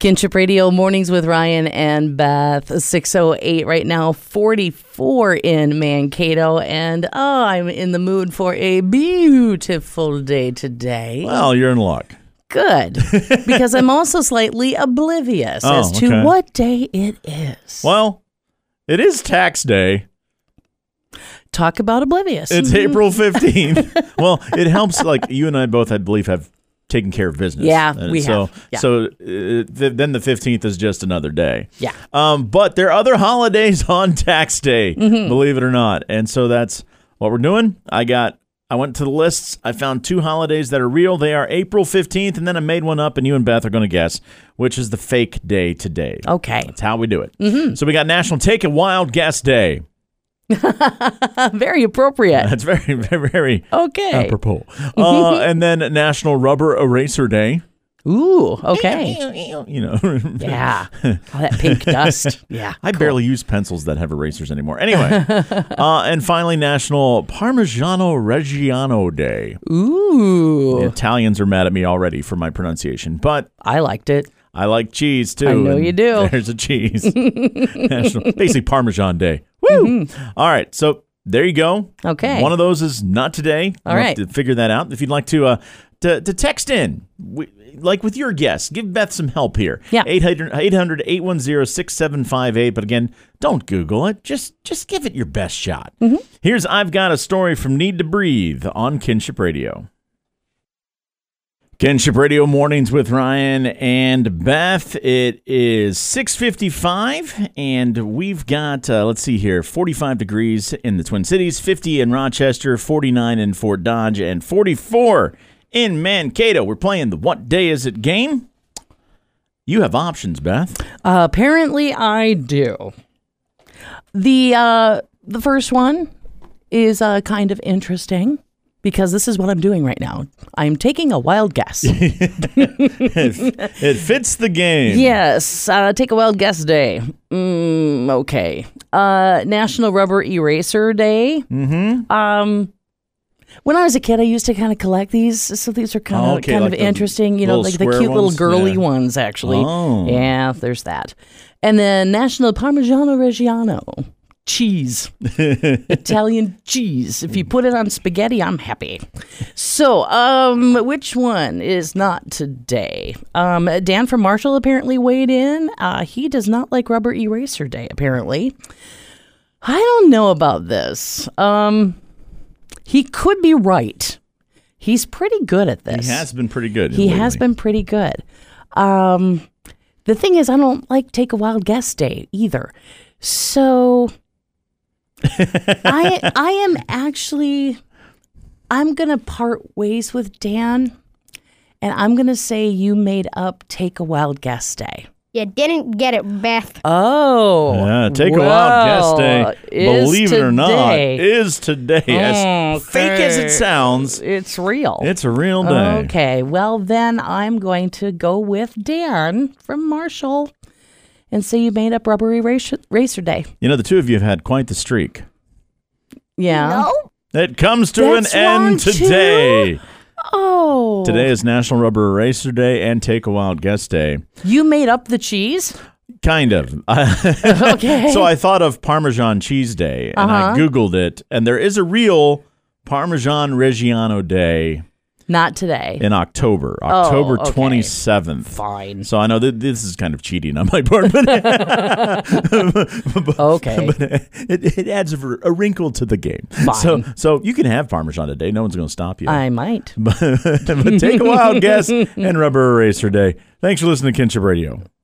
Kinship Radio Mornings with Ryan and Beth, 6:08 right now, 44 in Mankato, and I'm in the mood for a beautiful day today. Well, you're in luck. Good, because I'm also slightly oblivious as to what day it is. Well, it is tax day. Talk about oblivious. It's April 15th. Well, it helps, like you and I both, I believe, have taken care of business. Yeah, we have. Yeah. So then the 15th is just another day. Yeah. But there are other holidays on tax day, believe it or not. And so that's what we're doing. I went to the lists. I found two holidays that are real. They are April 15th, and then I made one up, and you and Beth are going to guess which is the fake day today. Okay. That's how we do it. So we got National Take a Wild Guess Day. Very appropriate. That's very, very, very apropos. And then National Rubber Eraser Day. Ooh, okay. You know. Yeah. All that pink dust. Yeah. I barely use pencils that have erasers anymore. Anyway. And finally, National Parmigiano Reggiano Day. Ooh. The Italians are mad at me already for my pronunciation, but I liked it. I like cheese, too. I know you do. There's a cheese. Basically, Parmesan Day. Woo! All right, so there you go. Okay. One of those is not today. All right. Have to figure that out. If you'd like to text in, like with your guess, give Beth some help here. Yeah. 800-810-6758. But again, don't Google it. Just give it your best shot. Here's I've Got a Story from Need to Breathe on Kinship Radio. Kinship Radio Mornings with Ryan and Beth. It is 6:55, and we've got, let's see here, 45 degrees in the Twin Cities, 50 in Rochester, 49 in Fort Dodge, and 44 in Mankato. We're playing the What Day Is It game. You have options, Beth. Apparently, I do. The first one is kind of interesting, because this is what I'm doing right now. I'm taking a wild guess. It fits the game. Yes. Take a wild guess day. Okay. National Rubber Eraser Day. When I was a kid, I used to kind of collect these. So these are kind of interesting. You know, like the cute little girly ones, actually. Oh. Yeah, there's that. And then National Parmigiano Reggiano. Cheese. Italian cheese. If you put it on spaghetti, I'm happy. So, which one is not today? Dan from Marshall apparently weighed in. He does not like Rubber Eraser Day, apparently. I don't know about this. He could be right. He's pretty good at this. He has been pretty good. He has been pretty good. The thing is, I don't like Take a Wild Guess Day either. So I'm going to part ways with Dan, and I'm going to say you made up Take a Wild Guess Day. You didn't get it, Beth. Oh. Yeah, Take a Wild Guess Day, believe it or not, is today. As fake as it sounds, it's real. It's a real day. Okay, well then I'm going to go with Dan from Marshall and say you made up Rubber Eraser Day. You know, the two of you have had quite the streak. Yeah. No? It comes to an end today. Oh. Today is National Rubber Eraser Day and Take a Wild Guess Day. You made up the cheese? Kind of. Okay. So I thought of Parmesan Cheese Day, and I Googled it, and there is a real Parmesan Reggiano Day. Not today. In October 27th. Fine. So I know that this is kind of cheating on my part, but okay. But it adds a wrinkle to the game. Fine. So you can have Parmesan today. No one's going to stop you. I might. But take a wild guess and Rubber Eraser Day. Thanks for listening to Kinship Radio.